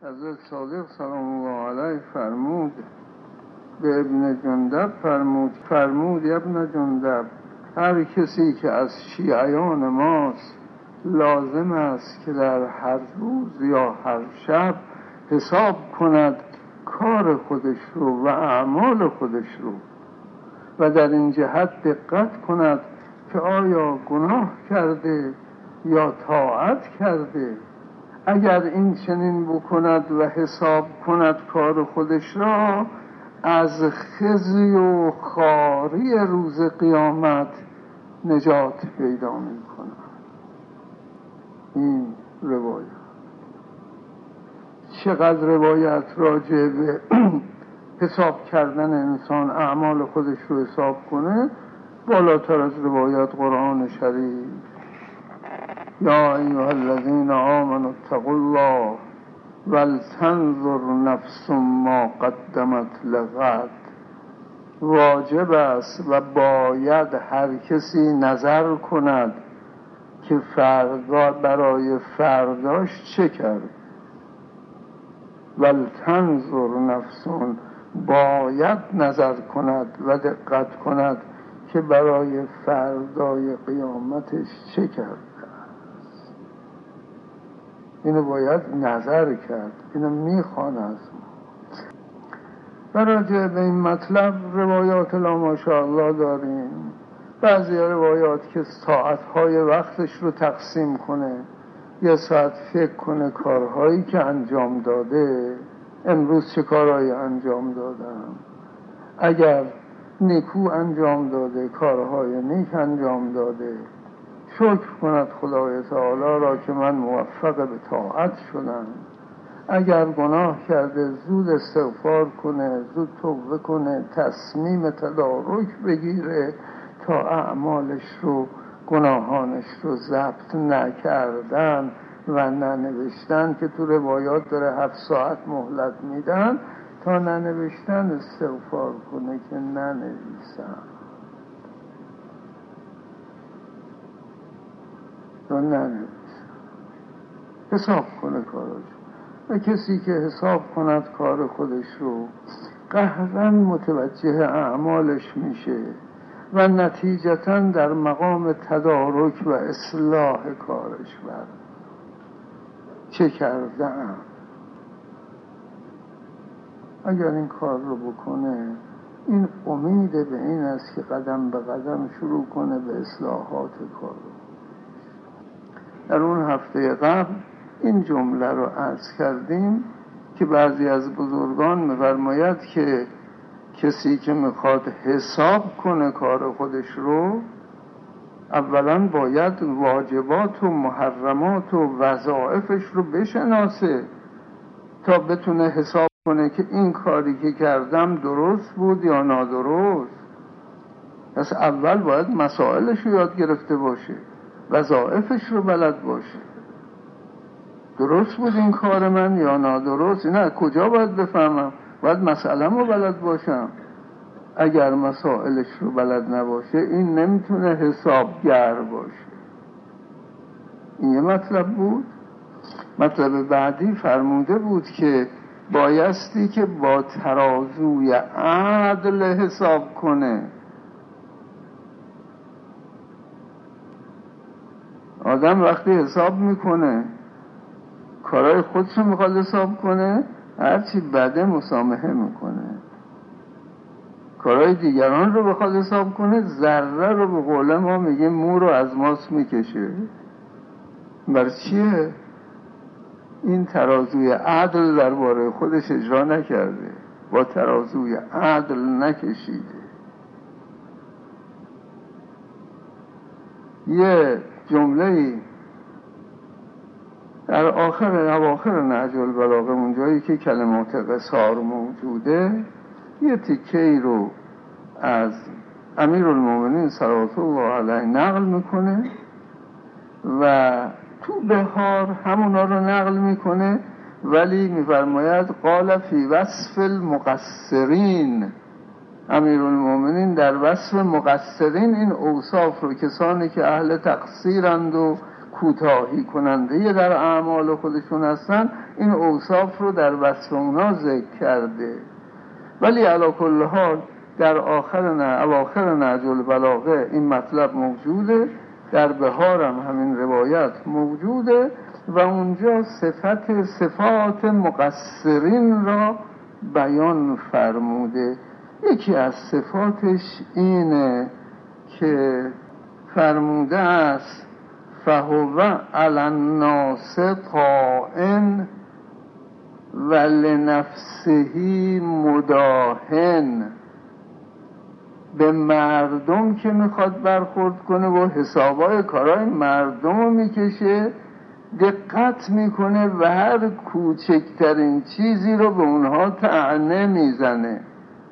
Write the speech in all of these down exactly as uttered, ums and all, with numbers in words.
حضرت صادق سلام الله علیه فرمود به ابن جندب فرمود فرمود ابن جندب هر کسی که از شیعیان ماست لازم است که در هر روز یا هر شب حساب کند کار خودش رو و اعمال خودش رو و در این جهت دقت کند که آیا گناه کرده یا طاعت کرده. اگر این چنین بکند و حساب کند کار خودش را، از خزی و خواری روز قیامت نجات پیدا می کند. این روایت چقدر روایت راجع به حساب کردن انسان اعمال خودش رو حساب کنه بالاتر از روایت قرآن شریف. یا ایها الذین آمنوا اتقوا الله ولتنظر نفس ما قدمت لغد. واجب است و باید هر کسی نظر کند که فردا برای فرداش چه کرد. ولتنظر نفس، باید نظر کند و دقت کند که برای فردای قیامتش چه کرد. اینو باید نظر کرد، اینو میخوان از ما. و راجع به این مطلب روایات لا ماشاءالله داریم. بعضی روایات که ساعتهای وقتش رو تقسیم کنه، یه ساعت فکر کنه کارهایی که انجام داده، امروز چه کارهایی انجام دادم، اگر نیکو انجام داده کارهای نیک انجام داده، شکر کند خدای تعالی را که من موفق به طاعت شدم. اگر گناه کرده زود استغفار کنه، زود توبه کنه، تصمیم تدارک بگیره تا اعمالش رو، گناهانش رو ضبط نکردن و ننوشتن، که تو روایات داره هفت ساعت مهلت میدن تا ننوشتن استغفار کنه که ننویسن تا ننویسن، حساب کنه کاراش. و کسی که حساب کند کار خودش رو قهرن متوجه اعمالش میشه و نتیجتاً در مقام تدارک و اصلاح کارش بر چه کردم. اگر این کار رو بکنه، این امید به این است که قدم به قدم شروع کنه به اصلاحات کار. در اون هفته قبل این جمله رو عرض کردیم که بعضی از بزرگان می‌فرماید که کسی که میخواد حساب کنه کار خودش رو، اولا باید واجبات و محرمات و وظایفش رو بشناسه تا بتونه حساب کنه که این کاری که کردم درست بود یا نادرست. پس اول باید مسائلش رو یاد گرفته باشه، وظایفش رو بلد باشه. درست بود این کار من یا نادرست؟ نه، کجا باید بفهمم؟ باید مسئله‌مو رو بلد باشم. اگر مسائلش رو بلد نباشه، این نمیتونه حسابگر باشه. این یه مطلب بود. مطلب بعدی فرموده بود که بایستی که با ترازوی عدل حساب کنه. آدم وقتی حساب میکنه کارهای خودش رو میخواد حساب کنه، هرچی بده مسامحه میکنه. کارهای دیگران رو بخواد حساب کنه، ذره رو به قول ما میگه مو رو از ماست میکشه. بر چیه؟ این ترازوی عدل درباره خودش اجرا نکرده، با ترازوی عدل نکشیده. یه جمله‌ای در آخر اواخر نهج البلاغه، اون جایی که کلمات قصار موجوده، یه تیکه‌ای رو از امیرالمومنین صلوات الله علیه نقل میکنه و تو بهار همونا رو نقل میکنه، ولی میفرماید قال فی وصف المقصرین. امیرالمومنین در وصف مقصرین این اوصاف رو، کسانی که اهل تقصیرند و کوتاهی کننده در اعمال خودشون هستن، این اوصاف رو در وصف اونا ذکر کرده. ولی علی کل حال در آخر نه اواخر نهج البلاغه این مطلب موجوده، در بهار هم همین روایت موجوده و اونجا صفت صفات مقصرین را بیان فرموده. یکی از صفاتش اینه که فرموده است فهو علی الناس طاعن و لنفسه مداهن. به مردم که میخواد برخورد کنه و حسابای کارای مردم رو میکشه، دقت میکنه و هر کوچکترین چیزی رو به اونها طعنه میزنه،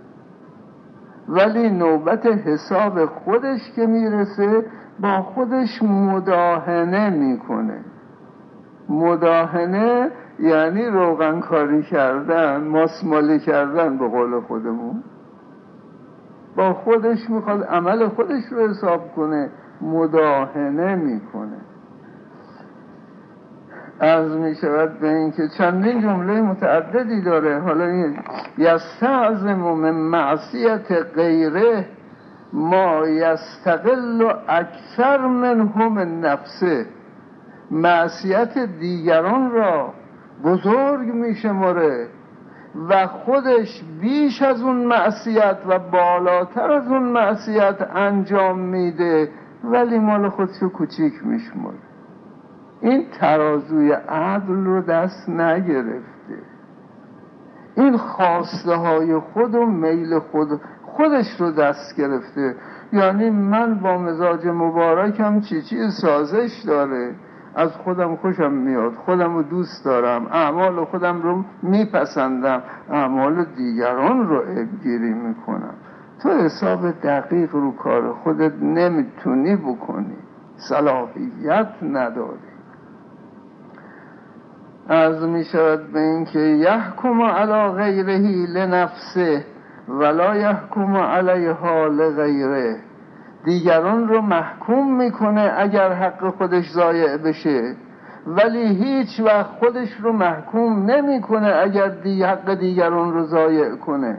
ولی نوبت حساب خودش که میرسه با خودش مداهنه میکنه. مداهنه یعنی روغن کاری کردن، ماسمالی کردن به قول خودمون. با خودش میخواد عمل خودش رو حساب کنه، مداهنه میکنه. عرض میشود به این که چندین جمله متعددی داره. حالا این یستعظم من معصیت غیره ما یستقل اکثر منه من نفسه. معصیت دیگران را بزرگ میشماره و خودش بیش از اون معصیت و بالاتر از اون معصیت انجام میده، ولی مال خودشو کوچیک میشماره. این ترازوی عدل رو دست نگرفته، این خواسته های خود و میل خود خودش رو دست گرفته. یعنی من با مزاج مبارکم چی چی سازش داره، از خودم خوشم میاد، خودم رو دوست دارم، اعمال خودم رو میپسندم، اعمال دیگران رو عیبگیری میکنم. تو حساب دقیق رو کار خودت نمیتونی بکنی، صلاحیت نداری. عرض می شود به این که یحکم علی غیره لنفسه ولا یحکم علیها لغیره. دیگران رو محکوم میکنه اگر حق خودش ضایع بشه، ولی هیچ وقت خودش رو محکوم نمیکنه اگر دی حق دیگران رو ضایع کنه.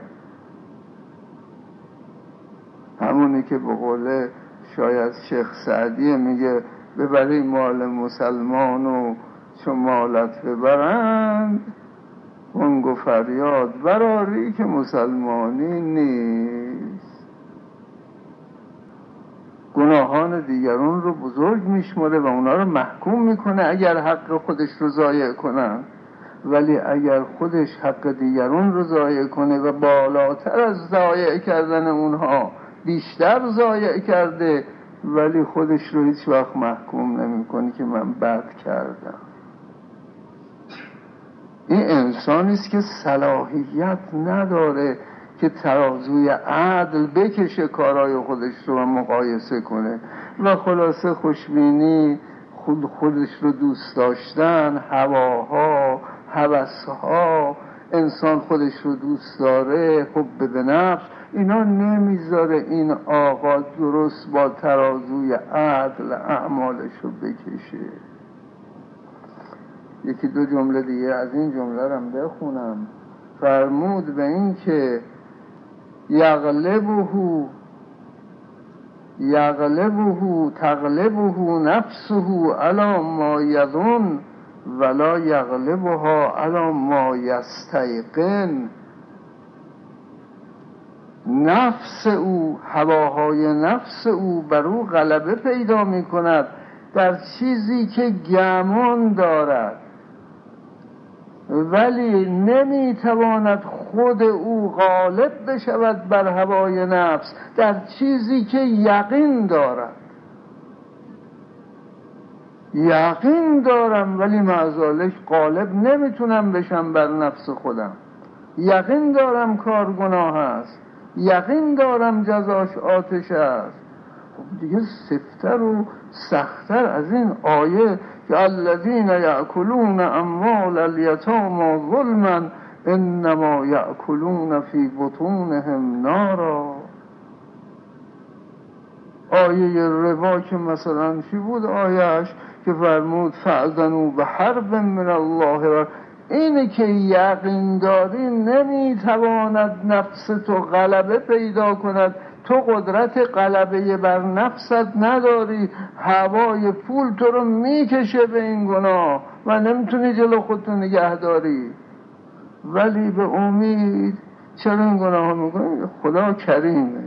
همونی که به قول شاید شیخ سعدی میگه ببری مال مسلمان و چو مالت ببرند اون گو فریاد براری که مسلمانی نیست. گناهان دیگران رو بزرگ میشماره و اونا رو محکوم میکنه اگر حق خودش رو ضایع کنن، ولی اگر خودش حق دیگران رو ضایع کنه و بالاتر از ضایع کردن اونها بیشتر ضایع کرده، ولی خودش رو هیچ وقت محکوم نمیکنه که من بد کردم. این انسانی است که صلاحیت نداره که ترازوی عدل بکشه کارهای خودش رو و مقایسه کنه و خلاصه خوشبینی، خود خودش رو دوست داشتن، هواها، هوسها، انسان خودش رو دوست داره، حب به نفس، اینا نمیذاره این آقا درست با ترازوی عدل اعمالش رو بکشه. یکی دو جمله دیگه از این جمله رو هم بخونم. فرمود به این که یغلبه یغلبه تغلبه نفسه علی ما یظن ولا یغلبها علی ما یستیقن. نفس او، هواهای نفس او بر او غلبه پیدا می کند در چیزی که گمان دارد، ولی نمیتواند خود او غالب بشود بر هوای نفس در چیزی که یقین دارد. یقین دارم ولی معذالک غالب نمیتونم بشم بر نفس خودم. یقین دارم کار گناه است، یقین دارم جزاش آتش است. خب دیگه سفتر و سختر از این آیه که الذین یأکلون اموال الیتامی ظلما انما یأکلون فی بطونهم نارا. آیه ربا که مثلا چی بود آیهش که فرمود فأذنوا بحرب من الله و اینه که یقین داری نمیتواند نفس تو غلبه پیدا کند. تو قدرت غلبه بر نفست نداری، هوای پول تو رو میکشه به این گناه و نمیتونی جلو خودتو نگه داری. ولی به امید چرا این گناه ها میکنی؟ خدا کریمه،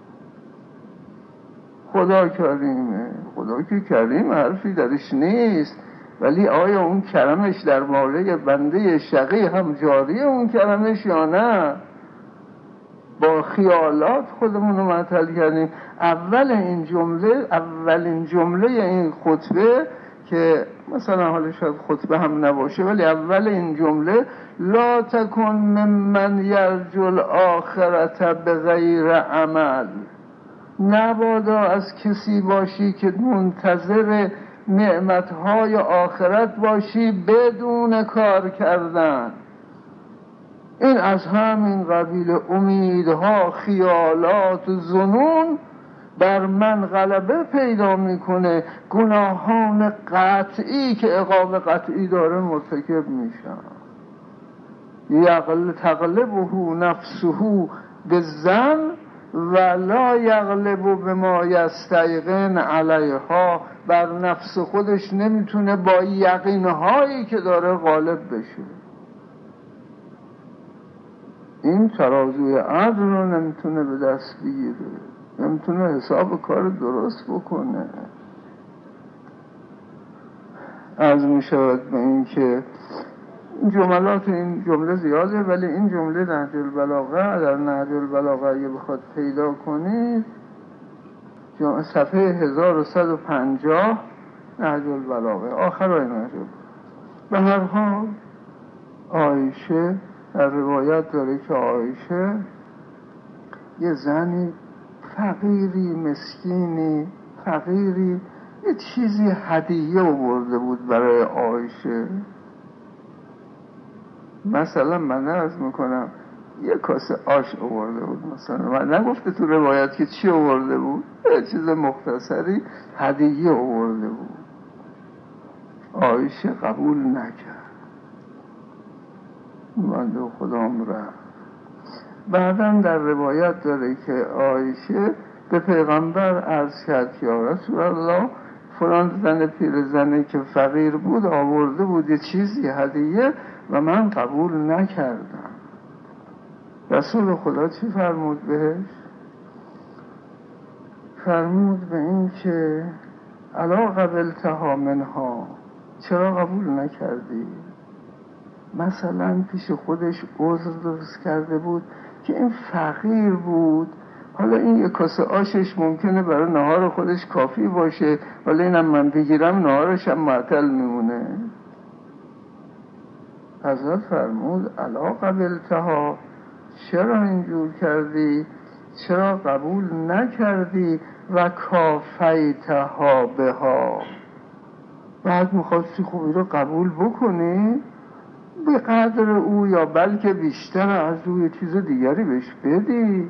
خدا کریمه. خدا که کریم حرفی درش نیست، ولی آیا اون کرمش در مورد بنده شقی هم جاریه اون کرمش یا نه؟ با خیالات خودمون رو معطل کردیم. اول این جمله اولین جمله این خطبه که مثلا حالا شاید خطبه هم نباشه، ولی اول این جمله لا تکن ممن یرجو الاخرة بغیر عمل، نبادا از کسی باشی که منتظر نعمتهای آخرت باشی بدون کار کردن. این از همین قبیل امیدها، خیالات و ظنون بر من غلبه پیدا میکنه، گناهان قطعی که عقاب قطعی داره مرتکب میشن. یغل تغلبه نفسه بالظن ولا یغلب بما یستیقن علیها، بر نفس خودش نمیتونه با یقینهایی که داره غالب بشه. این ترازوی عدل رو نمیتونه به دست بگیره، نمیتونه حساب کار درست بکنه. عرض میشود به این که جملات این جمله زیاده، ولی این جمله نهج البلاغه، در نهج البلاغه اگه بخواد پیدا کنید صفحه هزار و صد و پنجاه نهج البلاغه، آخرای نهج البلاغه. به هر حال عایشه در روایت داره که عایشه یه زنی فقیری مسکینی فقیری یه چیزی هدیه آورده بود برای عایشه. مثلا من عرض میکنم یه کاسه آش آورده بود، مثلا من نگفته تو روایت که چی آورده بود، یه چیز مختصری هدیه آورده بود. عایشه قبول نکرد، بنده خدام رفت. بعدم در روایت داره که عایشه به پیغمبر عرض کرد که یا رسول الله فلان زن پیرزنه که فقیر بود آورده بود یه چیزی هدیه و من قبول نکردم. رسول خدا چی فرمود بهش؟ فرمود به این که الا قبلتها منها، چرا قبول نکردی؟ مثلا پیش خودش عذر درست کرده بود که این فقیر بود، حالا این یک کاسه آشش ممکنه برای نهار خودش کافی باشه، ولی اینم من بگیرم نهارش هم معطل میمونه. حضرت فرمود الا قبلتها، چرا اینجور کردی؟ چرا قبول نکردی؟ و کافیتها بها، بعد میخواستی خوبی رو قبول بکنی به قدر او یا بلکه بیشتر از او یه چیز دیگری بهش بدی.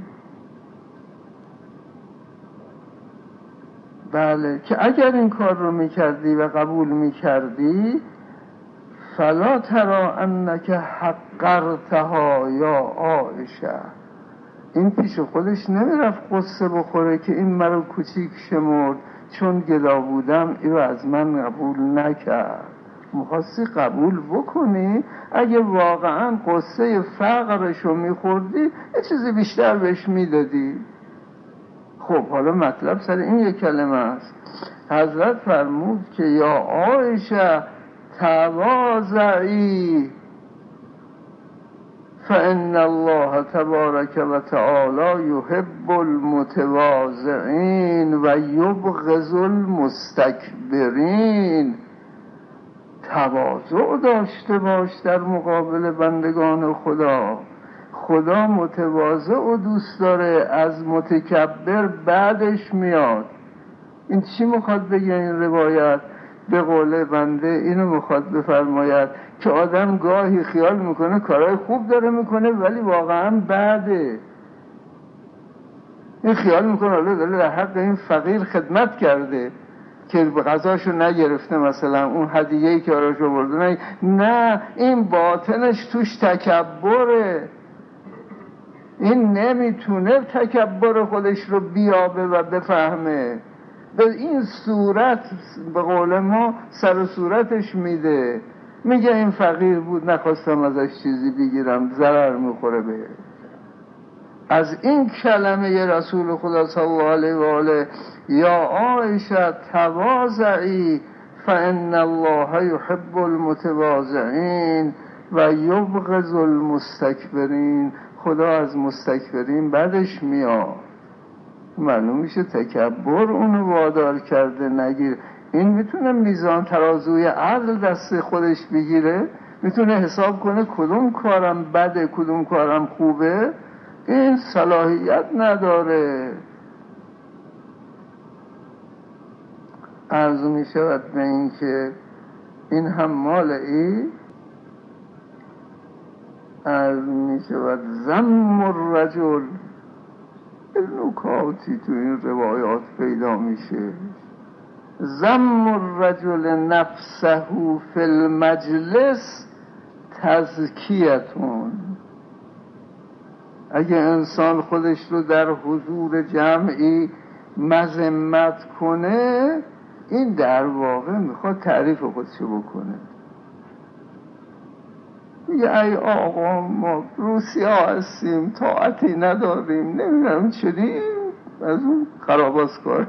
بله، که اگر این کار رو میکردی و قبول میکردی فلا ترا انک حقرتها یا عایشه، این پیش خودش نمیرفت قصه بخوره که این مرا کوچیک شمرد چون گدا بودم این رو از من قبول نکرد. میخواستی قبول بکنی، اگه واقعا قصه فقرشو میخوردی یه چیزی بیشتر بهش میدادی. خب حالا مطلب سر این یک کلمه است. حضرت فرمود که یا عایشه تواضعی فإن الله تبارک و تعالی یحب المتواضعین و یبغض المستکبرین. تواضع داشته باش در مقابل بندگان خدا. خدا متواضع و دوست داره، از متکبر بعدش میاد. این چی میخواد بگه این روایت؟ به قول بنده اینو میخواد بفرماید که آدم گاهی خیال میکنه کارهای خوب داره میکنه ولی واقعا بعده. این خیال میکنه حالا داره در حق این فقیر خدمت کرده که غذاشو نگرفته، مثلا اون هدیه‌ای که آراش آورده، نه، این باطنش توش تکبره، این نمیتونه تکبر خودش رو بیابه و بفهمه، به این صورت به قول ما سر و صورتش میده، میگه این فقیر بود نخواستم ازش چیزی بگیرم، ضرر میخوره به. از این کلمه رسول خدا صلی الله علیه و آله یا عایشه تواضعی فان الله یحب المتواضعین و یبغض المستکبرین، خدا از مستکبرین بدش میاد. معلوم میشه تکبر اونو وادار کرده نگیر. این میتونه میزان ترازوی عدل دست خودش بگیره، میتونه حساب کنه کدوم کارم بده کدوم کارم خوبه، این صلاحیت نداره. عرض میشود به این که این هم مال ای عرض میشود ذم الرجل، نکاتی تو این روایات پیدا میشه. ذم الرجل نفسه فی المجلس تزکیتون، اگه انسان خودش رو در حضور جمعی مذمت کنه، این در واقع میخواد تعریف خودشو بکنه. میگه ای آقا ما روسیا هستیم، طاعتی نداریم، نمیدونم چدیم، از اون خراباس کارش.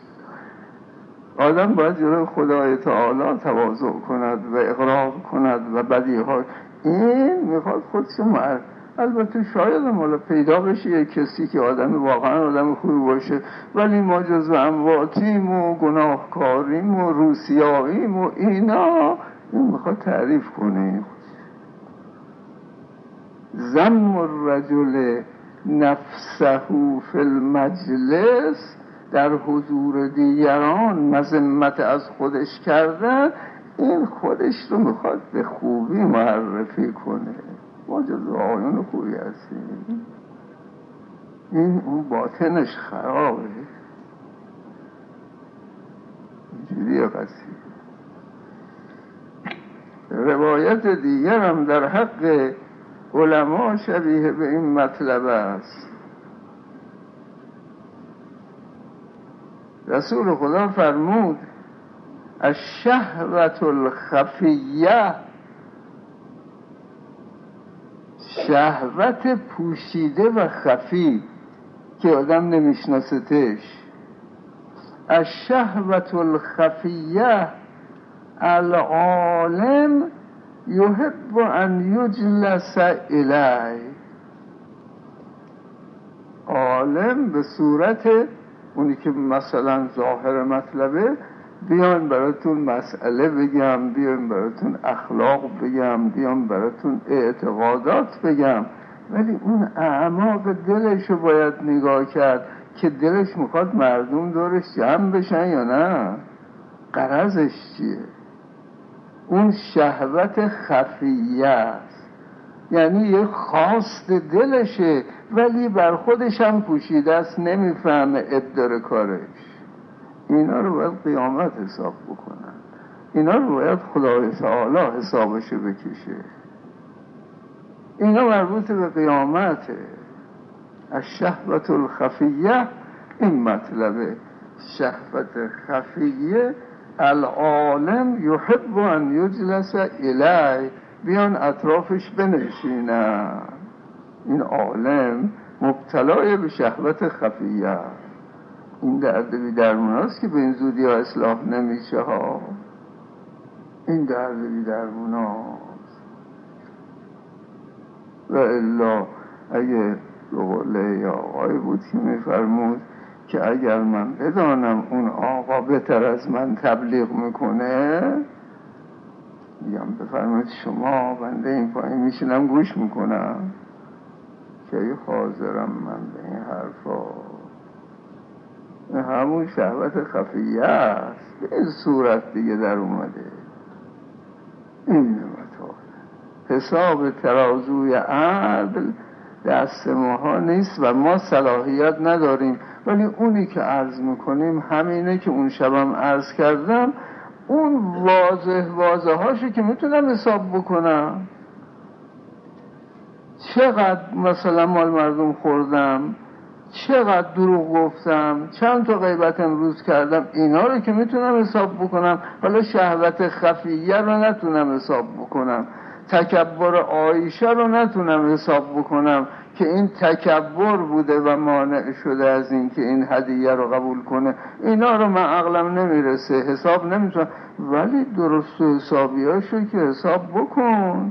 آدم باید جلوی خدای تعالی تواضع کند و اقرار کند و بدیها. این میخواد خودشو مر البته شاید مالا پیدا بشه یک کسی که آدم واقعا آدم خوبی باشه، ولی ما جزو امواتیم و گناهکاریم و روسیاییم و اینا. این میخواد تعریف کنه. ذم الرجل نفسه فی المجلس، در حضور دیگران مذمت از خودش کردن، این خودش رو میخواد به خوبی معرفی کنه. ما جزو آیون خوبی هستیم، این اون باطنش خرابه. اینجوریه قصیده. روایت دیگر هم در حق علما شبیه به این مطلب است. رسول خدا فرمود الشهوة الخفیه، شهوت پوشیده و خفی که آدم نمیشناستش. الشهوة الخفیه العالم یحب ان یجلس الیه، عالم به صورت اونی که مثلا ظاهر مطلبه، بیان براتون مسئله بگم، بیان براتون اخلاق بگم، بیان براتون اعتقادات بگم، ولی اون اعماق دلشو باید نگاه کرد که دلش میخواد مردم دورش جمع بشن یا نه، غرضش چیه. اون شهوت خفیه است، یعنی یه خواست دلشه ولی بر خودش هم پوشیده است، نمیفهمه ابدار کارش. اینا رو باید قیامت حساب بکنن، اینا رو باید خدای تعالی حسابشو بکشه. اینا مربوط به قیامته. الشهوة الخفیه، این مطلبه. شهوت خفیه العالم یحب ان یجلس الیه، بیان اطرافش بنشینن. این عالم مبتلای به شهوت خفیه. این درد بی درمون هست که به این زودی ها اصلاح نمیشه ها. این درد بی درمون هست. و الا اگه بقوله یا آقای بود که میفرمود که اگر من بدانم اون آقا بهتر از من تبلیغ میکنه، میگم بفرمایید شما، بنده این پایین میشینم گوش میکنم، که حاضرم من به این حرفا. همون شهوت خفیه است، به این صورت دیگه در اومده. این مطالب حساب ترازوی عدل دست ماها نیست و ما صلاحیت نداریم. ولی اونی که عرض میکنیم همینه که اون شبم عرض کردم، اون واضح واضح هاشو که میتونم حساب بکنم. چقدر مثلا مال مردم خوردم، چقدر دروغ گفتم، چند تا غیبت امروز کردم، اینا رو که میتونم حساب بکنم. حالا شهوت خفیه رو نتونم حساب بکنم، تکبر عایشه رو نتونم حساب بکنم که این تکبر بوده و مانع شده از این که این هدیه رو قبول کنه. اینا رو من عقلم نمیرسه، حساب نمیتونم. ولی درست و حسابیاشو که حساب بکن،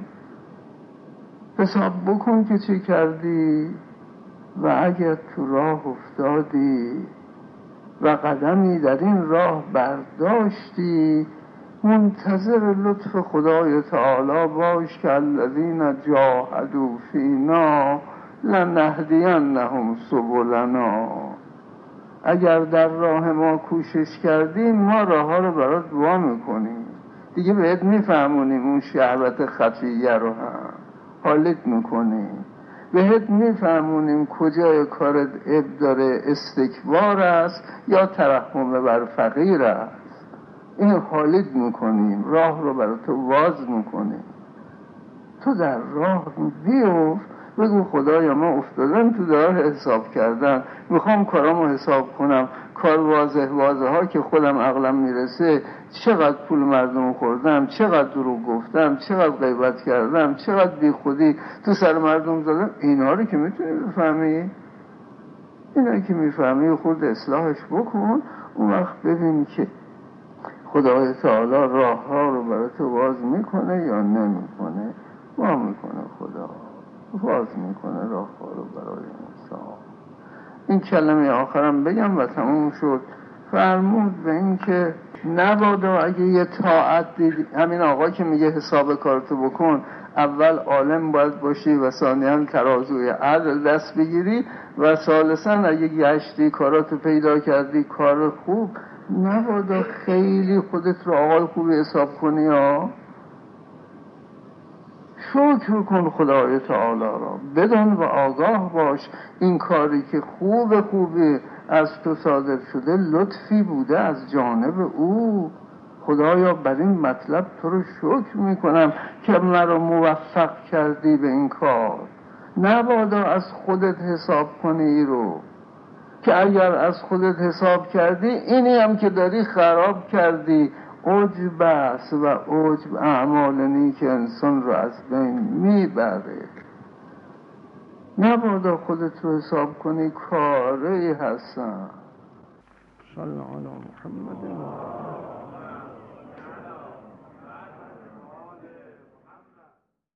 حساب بکن که چی کردی. و اگر تو راه افتادی و قدمی در این راه برداشتی، منتظر لطف خدای تعالی باش که الذین جاهدوا فینا لنهدینهم سبلنا. اگر در راه ما کوشش کردیم، ما راه ها رو برات وا میکنیم. دیگه بهت میفهمونیم اون شهوت خفیه رو هم حالت میکنیم، بهت میفهمونیم کجای کارت عیب داره، استکبار است یا ترحم بر فقیر است. این حالت میکنیم، راه رو برای تو واز میکنیم. تو در راه بیفت، بگو خدایا ما افتادم تو راه حساب کردن، میخوام کارامو حساب کنم، کار واضح واضح ها که خودم عقلم میرسه، چقدر پول مردم خوردم، چقدر دروغ گفتم، چقدر غیبت کردم، چقدر بی خودی تو سر مردم زدم. اینا رو که میتونی بفهمی، اینا که میفهمی خود اصلاحش بکن. اون وقت ببین که خدای تعالی راه ها رو برای تو باز میکنه یا نمیکنه. ما میکنه، خدا باز میکنه راه ها رو برای انسان. این کلمه آخرم بگم و تموم شد. فرمود به این که نبادا اگه یه طاعت دیدی، همین آقا که میگه حساب کارتو بکن، اول عالم باید باشی و ثانیاً ترازوی عدل دست بگیری و ثالثاً اگه گشتی کاراتو پیدا کردی کار خوب، نبادا خیلی خودت رو آقای خوبی حساب کنی. یا شکر کن خدای تعالی را، بدون و آگاه باش این کاری که خوب خوبی از تو صادر شده لطفی بوده از جانب او. خدایا بر این مطلب تو رو شکر میکنم که مرا موفق کردی به این کار. نبادا از خودت حساب کنی رو، که اگر از خودت حساب کردی اینی هم که داری خراب کردی. عجب است و عجب اعمال نیک انسان رو از بین میبره. نبادا خودت رو حساب کنی کاری هستن. صلی علی محمد.